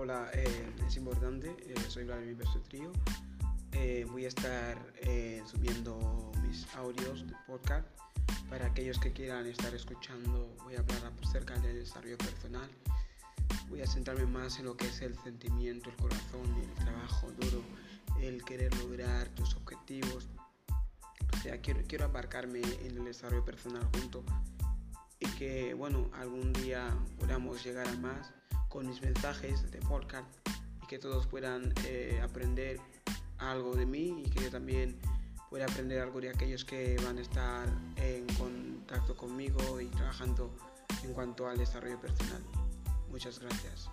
Hola, es importante, soy Vladimir Bestutrillo. Voy a estar subiendo mis audios de podcast para aquellos que quieran estar escuchando. Voy a hablar acerca del desarrollo personal. Voy a centrarme más en lo que es el sentimiento, el corazón, el trabajo duro, el querer lograr tus objetivos. O sea, quiero abarcarme en el desarrollo personal junto y que, bueno, algún día podamos llegar a más con mis mensajes de podcast y que todos puedan aprender algo de mí y que yo también pueda aprender algo de aquellos que van a estar en contacto conmigo y trabajando en cuanto al desarrollo personal. Muchas gracias.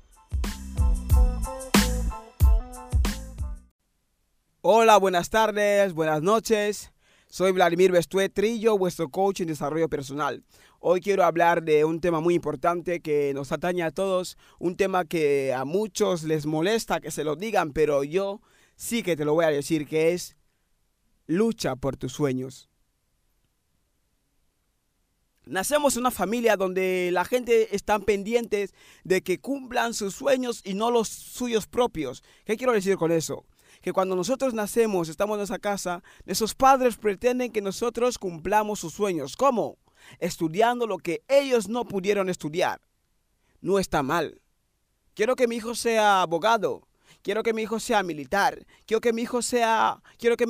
Hola, buenas tardes, buenas noches. Soy Vladimir Bestutrillo, vuestro coach en desarrollo personal. Hoy quiero hablar de un tema muy importante que nos atañe a todos, un tema que a muchos les molesta que se lo digan, pero yo sí que te lo voy a decir, que es lucha por tus sueños. Nacemos en una familia donde la gente está pendientes de que cumplan sus sueños y no los suyos propios. ¿Qué quiero decir con eso? Que cuando nosotros nacemos, estamos en nuestra casa, nuestros padres pretenden que nosotros cumplamos sus sueños. ¿Cómo? Estudiando lo que ellos no pudieron estudiar. No está mal. Quiero que mi hijo sea abogado. Quiero que mi hijo sea militar. Quiero que mi hijo sea...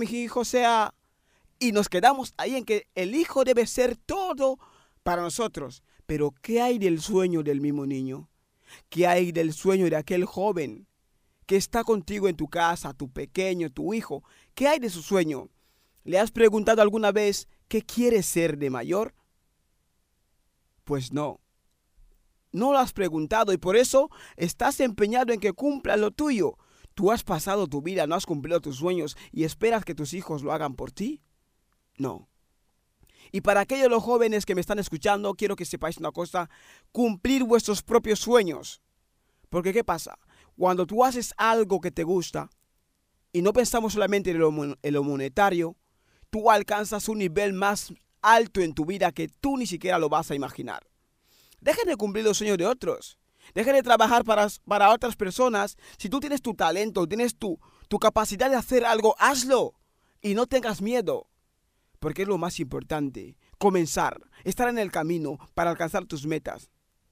Y nos quedamos ahí en que el hijo debe ser todo para nosotros. Pero ¿qué hay del sueño del mismo niño? ¿Qué hay del sueño de aquel joven que está contigo en tu casa, tu pequeño, tu hijo? ¿Qué hay de su sueño? ¿Le has preguntado alguna vez qué quiere ser de mayor? Pues no. No lo has preguntado y por eso estás empeñado en que cumpla lo tuyo. Tú has pasado tu vida, no has cumplido tus sueños y esperas que tus hijos lo hagan por ti. No. Y para aquellos los jóvenes que me están escuchando, quiero que sepáis una cosa: cumplir vuestros propios sueños. Porque ¿qué pasa? Cuando tú haces algo que te gusta, y no pensamos solamente en lo monetario, tú alcanzas un nivel más alto en tu vida que tú ni siquiera lo vas a imaginar. Dejen de cumplir los sueños de otros. Dejen de trabajar para otras personas. Si tú tienes tu talento, tienes tu capacidad de hacer algo, hazlo. Y no tengas miedo. Porque es lo más importante. Comenzar, estar en el camino para alcanzar tus metas.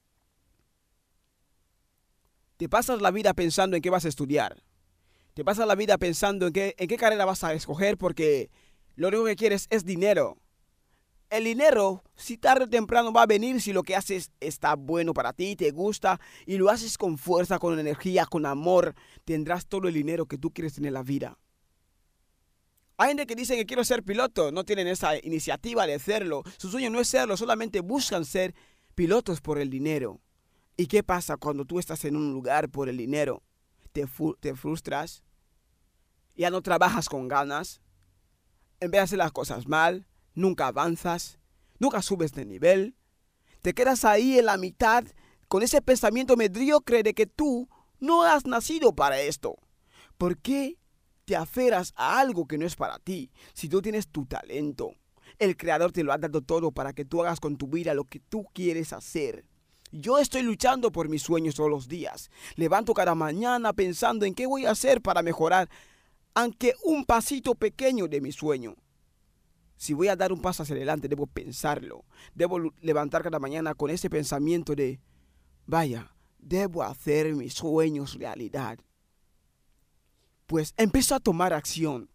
Te pasas la vida pensando en qué vas a estudiar. Te pasas la vida pensando en qué carrera vas a escoger porque lo único que quieres es dinero. El dinero, si tarde o temprano va a venir si lo que haces está bueno para ti, te gusta y lo haces con fuerza, con energía, con amor, tendrás todo el dinero que tú quieres tener en la vida. Hay gente que dice que quiero ser piloto, no tienen esa iniciativa de hacerlo. Su sueño no es serlo, solamente buscan ser pilotos por el dinero. ¿Y qué pasa cuando tú estás en un lugar por el dinero? Te frustras, ya no trabajas con ganas, en vez de hacer las cosas mal, nunca avanzas, nunca subes de nivel, te quedas ahí en la mitad con ese pensamiento mediocre de que tú no has nacido para esto. ¿Por qué te aferras a algo que no es para ti si tú tienes tu talento? El Creador te lo ha dado todo para que tú hagas con tu vida lo que tú quieres hacer. Yo estoy luchando por mis sueños todos los días. Levanto cada mañana pensando en qué voy a hacer para mejorar, aunque un pasito pequeño de mi sueño. Si voy a dar un paso hacia adelante, debo pensarlo. Debo levantar cada mañana con ese pensamiento de, vaya, debo hacer mis sueños realidad. Pues empiezo a tomar acción.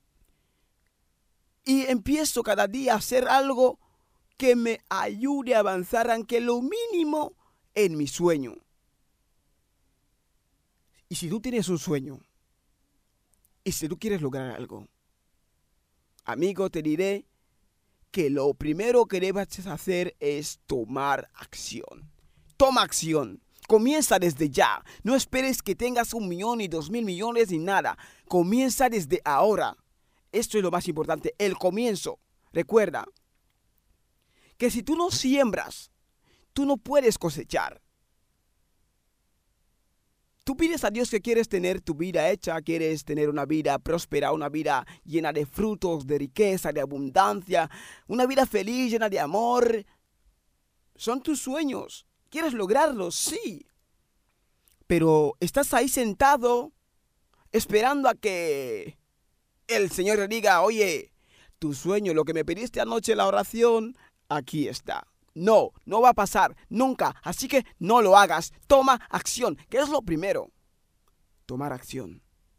Y empiezo cada día a hacer algo que me ayude a avanzar, aunque lo mínimo, en mi sueño. Y si tú tienes un sueño, y si tú quieres lograr algo, amigo, te diré que lo primero que debes hacer es tomar acción. Toma acción. Comienza desde ya. No esperes que tengas 1 millón ni 2,000 millones ni nada. Comienza desde ahora. Esto es lo más importante, el comienzo. Recuerda que si tú no siembras, tú no puedes cosechar. Tú pides a Dios que quieres tener tu vida hecha, quieres tener una vida próspera, una vida llena de frutos, de riqueza, de abundancia, una vida feliz, llena de amor. Son tus sueños. ¿Quieres lograrlos? Sí. pero estás ahí sentado esperando a que el Señor te diga, oye, tu sueño, lo que me pediste anoche en la oración, aquí está. No, no va a pasar, nunca. Así que no lo hagas. Toma acción. ¿Qué es lo primero? Tomar acción.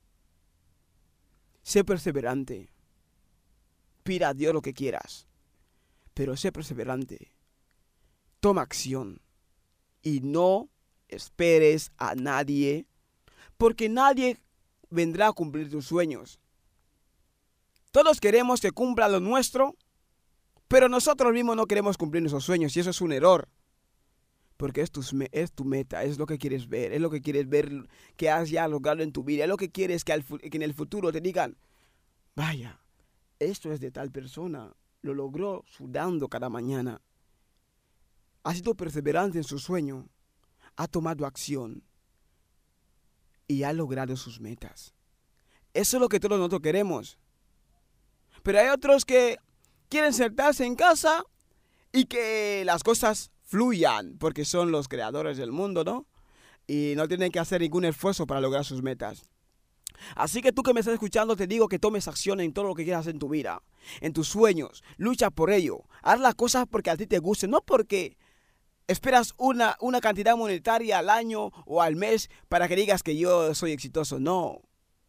Sé perseverante. Pida a Dios lo que quieras. Pero sé perseverante. Toma acción. Y no esperes a nadie, porque nadie vendrá a cumplir tus sueños. Todos queremos que cumpla lo nuestro, pero nosotros mismos no queremos cumplir nuestros sueños, y eso es un error. Porque es tu meta, es lo que quieres ver, es lo que quieres ver que has ya logrado en tu vida, es lo que quieres que en el futuro te digan, vaya, esto es de tal persona, lo logró sudando cada mañana. Ha sido perseverante en su sueño, ha tomado acción y ha logrado sus metas. Eso es lo que todos nosotros queremos. Pero hay otros que quieren sentarse en casa y que las cosas fluyan, porque son los creadores del mundo, ¿no? Y no tienen que hacer ningún esfuerzo para lograr sus metas. Así que tú que me estás escuchando, te digo que tomes acción en todo lo que quieras en tu vida, en tus sueños. Lucha por ello. Haz las cosas porque a ti te guste, no porque esperas una cantidad monetaria al año o al mes para que digas que yo soy exitoso. No.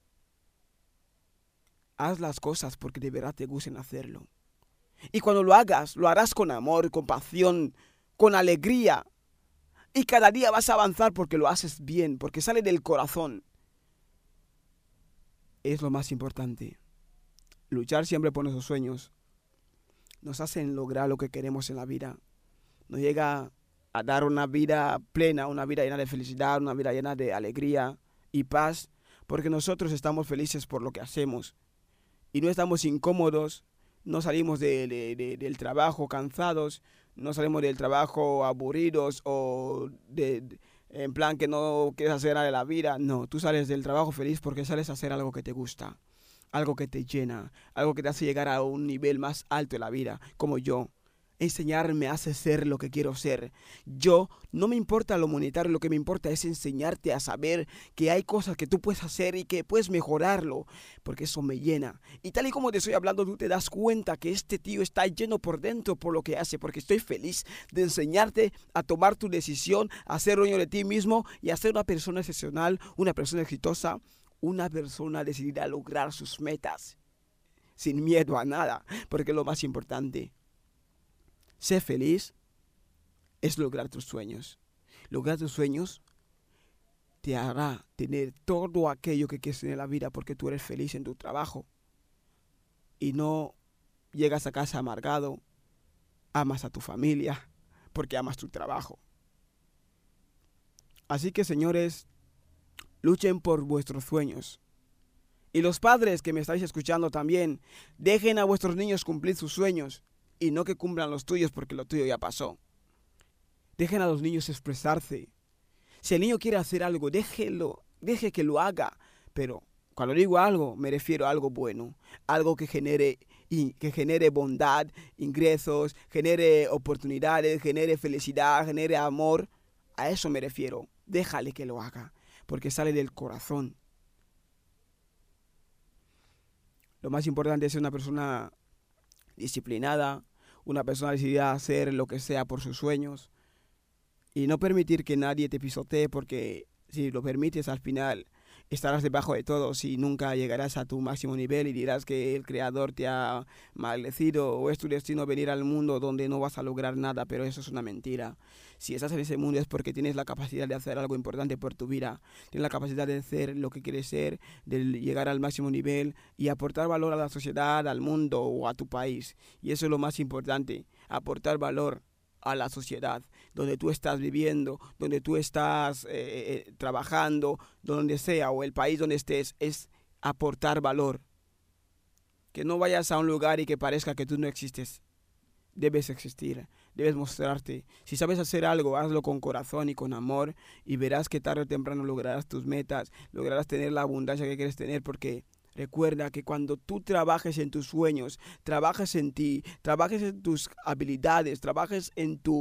Haz las cosas porque de verdad te gusten hacerlo. Y cuando lo hagas, lo harás con amor, con pasión, con alegría. Y cada día vas a avanzar porque lo haces bien, porque sale del corazón. Es lo más importante. Luchar siempre por nuestros sueños nos hacen lograr lo que queremos en la vida. Nos llega a dar una vida plena, una vida llena de felicidad, una vida llena de alegría y paz, porque nosotros estamos felices por lo que hacemos. Y no estamos incómodos, no salimos del trabajo cansados, no salimos del trabajo aburridos o en plan que no quieres hacer nada de la vida. No, tú sales del trabajo feliz porque sales a hacer algo que te gusta, algo que te llena, algo que te hace llegar a un nivel más alto de la vida, como yo. Enseñarme hace ser lo que quiero ser. Yo no me importa lo monetario, lo que me importa es enseñarte a saber que hay cosas que tú puedes hacer y que puedes mejorarlo, porque eso me llena. Y tal y como te estoy hablando, tú te das cuenta que este tío está lleno por dentro por lo que hace, porque estoy feliz de enseñarte a tomar tu decisión, a ser dueño de ti mismo y a ser una persona excepcional, una persona exitosa, una persona decidida a lograr sus metas, sin miedo a nada, porque es lo más importante. Ser feliz es lograr tus sueños. Lograr tus sueños te hará tener todo aquello que quieres en la vida porque tú eres feliz en tu trabajo. Y no llegas a casa amargado, amas a tu familia porque amas tu trabajo. Así que, señores, luchen por vuestros sueños. Y los padres que me estáis escuchando también, dejen a vuestros niños cumplir sus sueños. Y no que cumplan los tuyos porque lo tuyo ya pasó. Dejen a los niños expresarse. Si el niño quiere hacer algo, deje que lo haga. Pero cuando digo algo, me refiero a algo bueno. Algo que genere bondad, ingresos, genere oportunidades, genere felicidad, genere amor. A eso me refiero. Déjale que lo haga, porque sale del corazón. Lo más importante es ser una persona disciplinada, una persona decidida a hacer lo que sea por sus sueños y no permitir que nadie te pisotee, porque si lo permites al final estarás debajo de todos y nunca llegarás a tu máximo nivel y dirás que el creador te ha maldecido o es tu destino venir al mundo donde no vas a lograr nada, pero eso es una mentira. Si estás en ese mundo es porque tienes la capacidad de hacer algo importante por tu vida, tienes la capacidad de ser lo que quieres ser, de llegar al máximo nivel y aportar valor a la sociedad, al mundo o a tu país. Y eso es lo más importante, aportar valor a la sociedad donde tú estás viviendo, donde tú estás trabajando, donde sea, o el país donde estés, es aportar valor. Que no vayas a un lugar y que parezca que tú no existes. Debes existir, debes mostrarte. Si sabes hacer algo, hazlo con corazón y con amor y verás que tarde o temprano lograrás tus metas, lograrás tener la abundancia que quieres tener, porque recuerda que cuando tú trabajes en tus sueños, trabajes en ti, trabajes en tus habilidades, trabajes en tu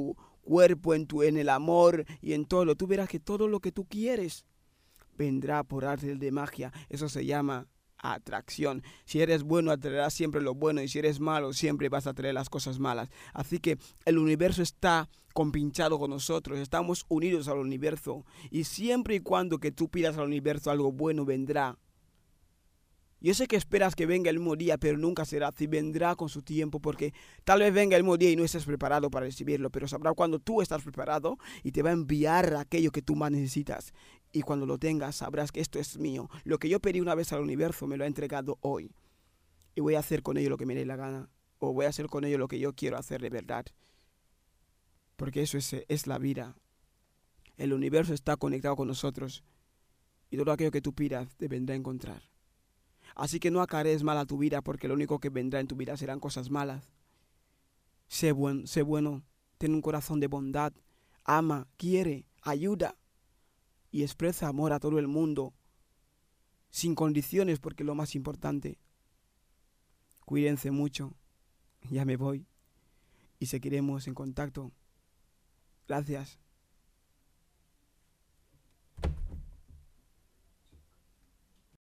cuerpo, en el amor y en todo. Tú verás que todo lo que tú quieres vendrá por arte de magia. Eso se llama atracción. Si eres bueno, atraerás siempre lo bueno, y si eres malo, siempre vas a atraer las cosas malas. Así que el universo está compinchado con nosotros, estamos unidos al universo, y siempre y cuando que tú pidas al universo algo bueno, vendrá. Yo sé que esperas que venga el mismo día, pero nunca será así. Vendrá con su tiempo, porque tal vez venga el mismo día y no estés preparado para recibirlo, pero sabrá cuando tú estás preparado y te va a enviar aquello que tú más necesitas. Y cuando lo tengas, sabrás que esto es mío. Lo que yo pedí una vez al universo me lo ha entregado hoy. Y voy a hacer con ello lo que me dé la gana, o voy a hacer con ello lo que yo quiero hacer de verdad. Porque eso es la vida. El universo está conectado con nosotros, y todo aquello que tú pidas te vendrá a encontrar. Así que no acarees mal a tu vida, porque lo único que vendrá en tu vida serán cosas malas. Sé bueno, ten un corazón de bondad, ama, quiere, ayuda y expresa amor a todo el mundo, sin condiciones, porque es lo más importante. Cuídense mucho, ya me voy y seguiremos en contacto. Gracias.